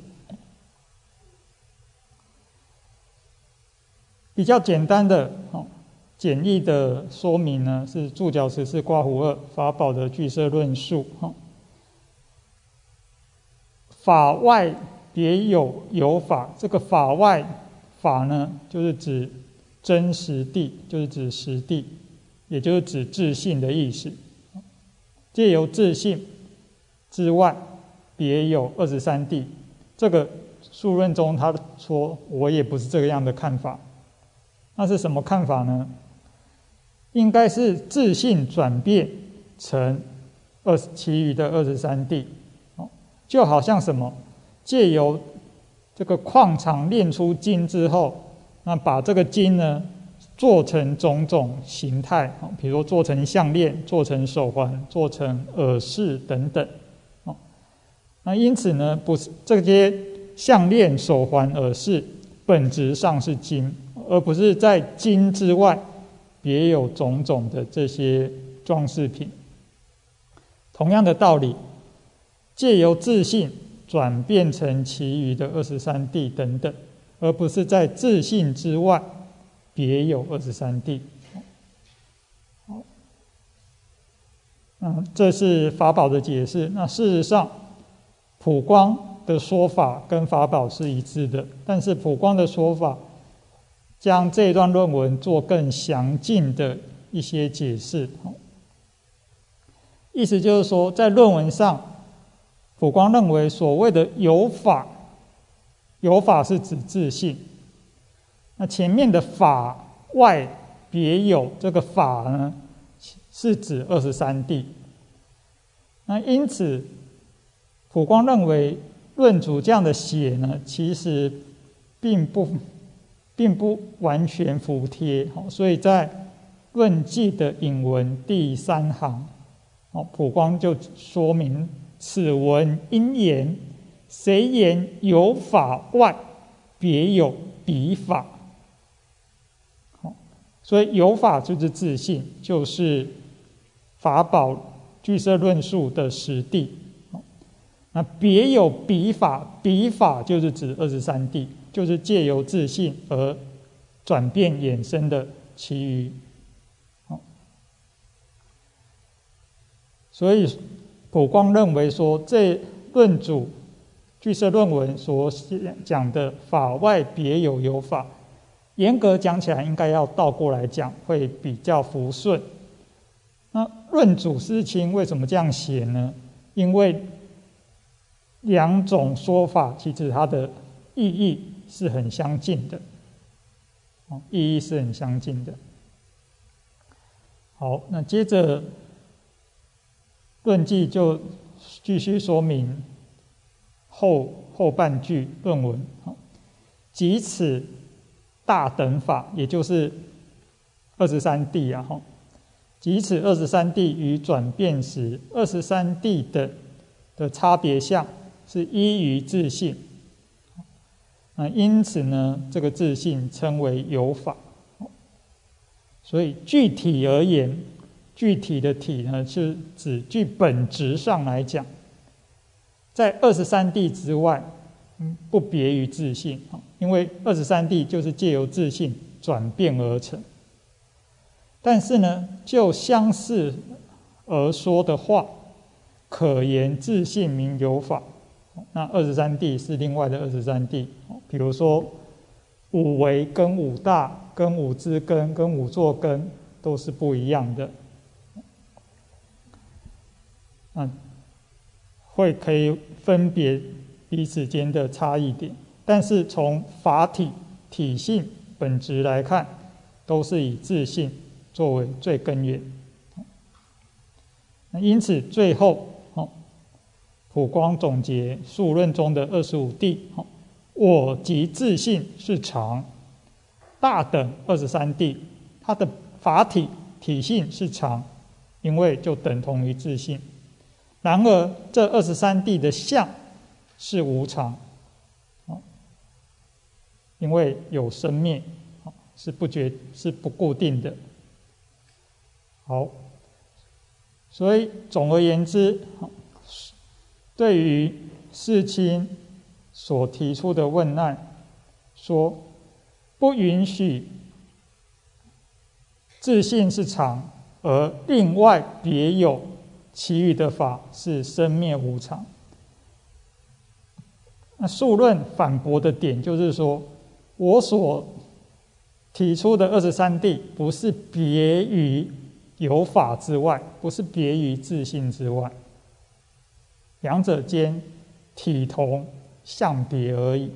比较简单的、简易的说明呢，是注脚十四括弧二法宝的俱舍论述。法外别有有法，这个法外法呢，就是指真实谛，就是指实谛，也就是指自性的意思。借由自性之外，别有二十三谛。这个数论中他说，我也不是这个样的看法。那是什么看法呢？应该是自性转变成二其余的二十三谛，就好像什么，借由这个矿场炼出金之后，那把这个金呢做成种种形态，比如说做成项链、做成手环、做成耳饰等等。那因此呢，不是这些项链、手环、耳饰本质上是金，而不是在金之外别有种种的这些装饰品。同样的道理，借由自性转变成其余的二十三谛等等，而不是在自性之外别有二十三谛。嗯，这是法宝的解释。那事实上，普光的说法跟法宝是一致的，但是普光的说法将这段论文做更详尽的一些解释。意思就是说，在论文上，普光认为所谓的有法，有法是指自性。那前面的法外别有，这个法呢，是指二十三谛。那因此，普光认为论主这样的写呢，其实并不并不完全服帖。所以在论记的引文第三行，普光就说明此文因言谁言有法外别有彼法。所以有法就是自性，就是法宝俱舍论述的实谛。那别有彼法，彼法就是指二十三谛，就是借由自性而转变衍生的其余。所以普光认为说，这论主俱舍论文所讲的法外别有有法，严格讲起来应该要倒过来讲，会比较服顺。那论主师亲为什么这样写呢？因为两种说法其实它的意义是很相近的，意义是很相近的。好，那接着论记就继续说明后后半句论文，即此大等法，也就是二十三谛啊，即此二十三谛于转变时，二十三谛的的差别相是依于自性。那因此呢，这个自性称为有法。所以具体而言，具体的体呢，是指据本质上来讲，在二十三谛之外，不别于自性，因为二十三谛就是借由自性转变而成。但是呢，就相似而说的话，可言自性名有法。那二十三谛是另外的二十三谛，比如说五维跟五大、跟五支根、跟五座根都是不一样的。嗯，会可以分别彼此间的差异点，但是从法体、体性、本质来看，都是以自性作为最根源。因此，最后普光总结数论中的二十五谛， 我即自性是常，大等二十三谛，它的法体体性是常，因为就等同于自性。然而这二十三谛的相是无常，因为有生灭，是不决是不固定的。好，所以总而言之，对于世亲所提出的问案，说不允许自性是常，而另外别有其余的法是生灭无常。那数论反驳的点就是说，我所提出的二十三谛不是别于有法之外，不是别于自性之外，两者间体同相别而已。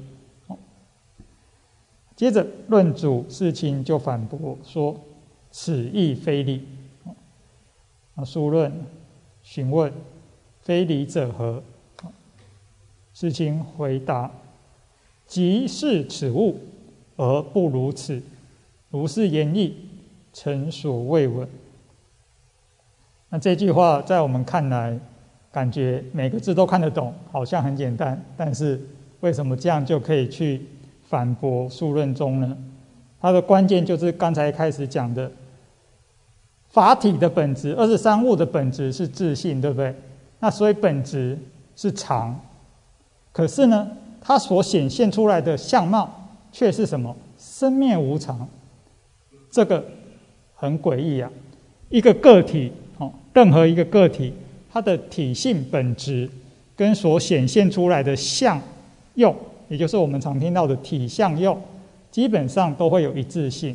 接着论主世亲就反驳说，此亦非理。数论询问非理者何？世亲回答，即是此物而不如此，如是言义，臣所未闻。那这句话在我们看来，感觉每个字都看得懂，好像很简单，但是为什么这样就可以去反驳数论中呢？它的关键就是刚才开始讲的，法体的本质，二十三物的本质是自性，对不对？那所以本质是常，可是呢，它所显现出来的相貌却是什么？生灭无常。这个很诡异啊！一个个体，哦，任何一个个体，它的体性本质跟所显现出来的相用，也就是我们常听到的体相用，基本上都会有一致性。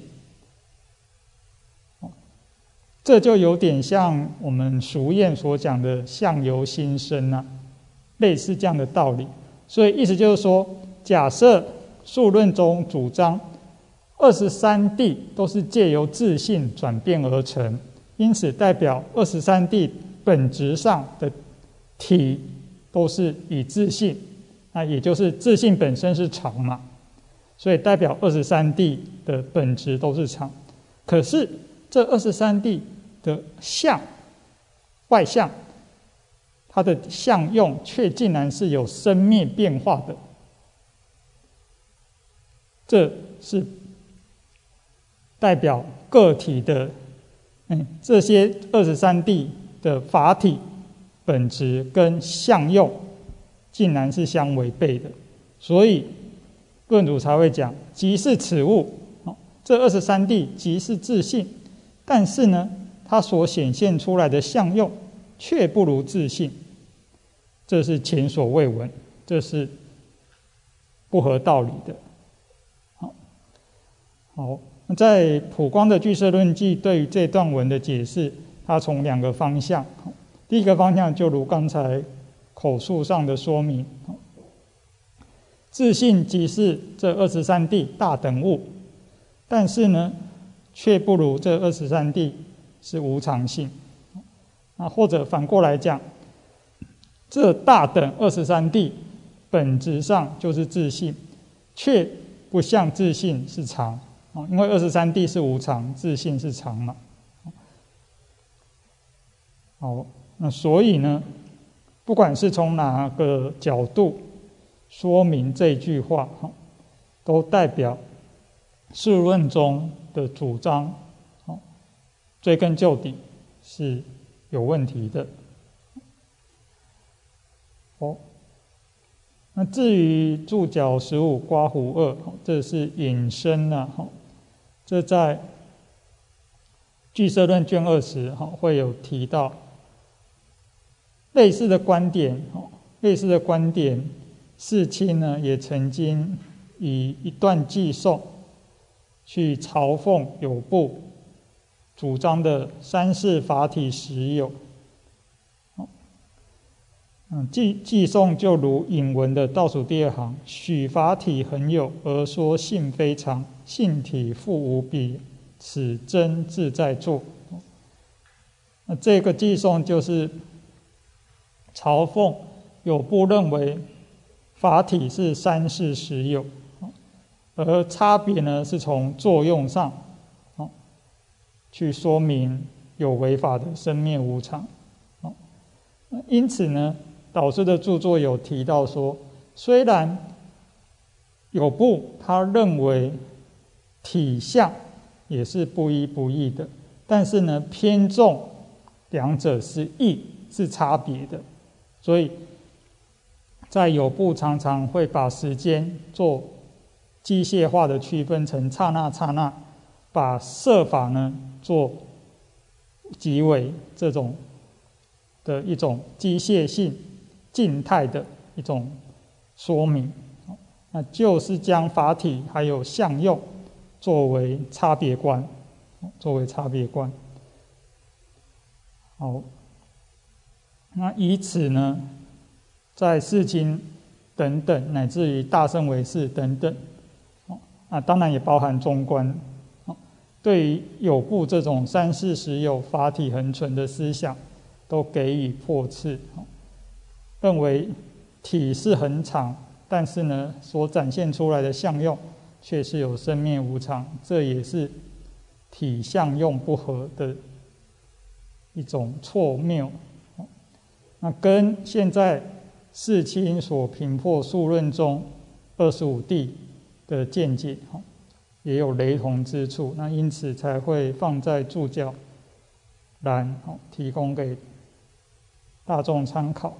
这就有点像我们俗谚所讲的相由心生啊，类似这样的道理。所以意思就是说，假设数论中主张二十三谛都是借由自性转变而成，因此代表二十三谛本质上的体都是以自性，那也就是自性本身是常嘛，所以代表二十三谛的本质都是常。可是这二十三谛的相外相，它的相用却竟然是有生灭变化的，这是代表个体的，嗯，这些二十三谛的法体本质跟相用竟然是相违背的，所以论主才会讲，即是此物，这二十三谛即是自性，但是呢，它所显现出来的相用却不如自性，这是前所未闻，这是不合道理的。好，好，在普光的俱舍论记对于这段文的解释，它从两个方向。第一个方向就如刚才口述上的说明，自性即是这二十三谛大等物，但是呢，却不如这二十三谛是无常性。啊，或者反过来讲，这大等二十三谛本质上就是自性，却不像自性是常，因为二十三谛是无常，自性是常嘛。好，那所以呢，不管是从哪个角度说明这句话，都代表数论中的主张追根究底是有问题的。哦，那至于注脚十五刮胡二，这是引申啊，这在俱舍论卷二十会有提到类似的观点，类似的观点，世亲呢也曾经以一段偈颂去嘲讽有部主张的三世法体实有。嗯，偈偈颂就如引文的倒数第二行，许法体恒有，而说性非常，性体复无比，此真自在作。那这个偈颂就是嘲讽有部认为法体是三世实有，而差别呢是从作用上去说明有为法的生灭无常。因此呢，导师的著作有提到说，虽然有部他认为体相也是不一不异的，但是呢，偏重两者是异，是差别的。所以在有部常常会把时间做机械化的区分成刹那刹那，把色法呢做即为这种的一种机械性静态的一种说明，那就是将法体还有相用作为差别观，作为差别观。好，那以此呢，在世经等等，乃至于大乘唯识等等，啊，当然也包含中观，对于有部这种三世实有法体恒存的思想，都给予破斥，认为体是恒常，但是呢，所展现出来的相用却是有生灭无常，这也是体相用不合的一种错谬。那跟现在世亲所评破数论中二十五谛的见解也有雷同之处，那因此才会放在注脚栏提供给大众参考。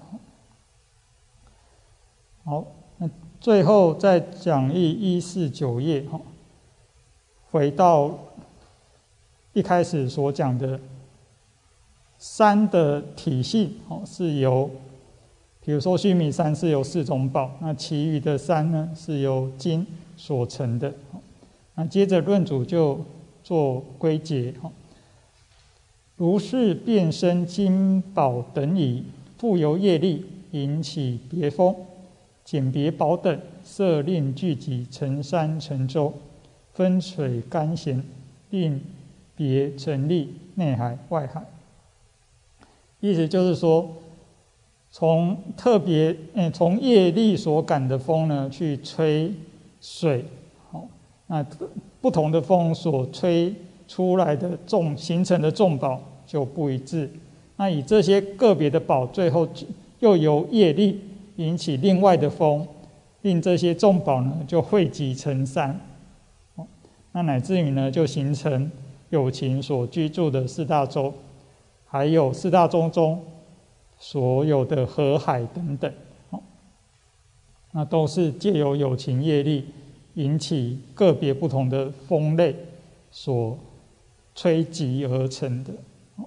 好，那最后在讲义一四九页，回到一开始所讲的三的体性是由，比如说须弥山是由四种宝，那其余的山呢是由金所成的。那接着论主就做归结，如是变生金宝等矣，复由业力引起别风，简别宝等，色令聚集成山成洲，分水甘咸，令别成立内海外海。意思就是说，从特别嗯从业力所感的风呢，去吹水，好，那不同的风所吹出来的众形成的众宝就不一致。那以这些个别的宝，最后又由业力引起另外的风，令这些众宝呢就汇集成山，那乃至于呢就形成有情所居住的四大洲，还有四大洲中所有的河海等等，那都是借由有情业力引起个别不同的风类所吹集而成的。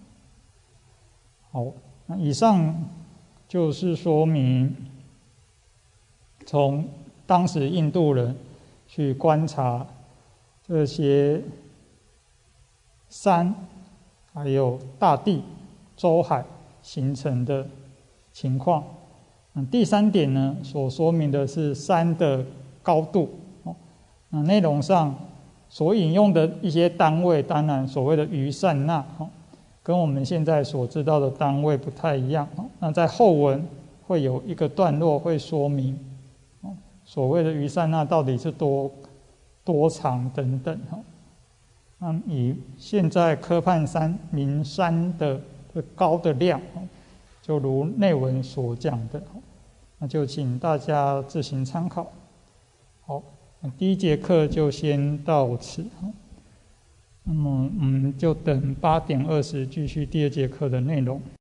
好，那以上就是说明从当时印度人去观察这些山还有大地洲海形成的情况。第三点呢，所说明的是山的高度。那内容上所引用的一些单位，当然所谓的余善那跟我们现在所知道的单位不太一样。那在后文会有一个段落会说明所谓的余善那到底是多多长等等。那以现在科判山名山的高的量，就如内文所讲的，那就请大家自行参考。好，第一节课就先到此，那么我们就等八点二十继续第二节课的内容。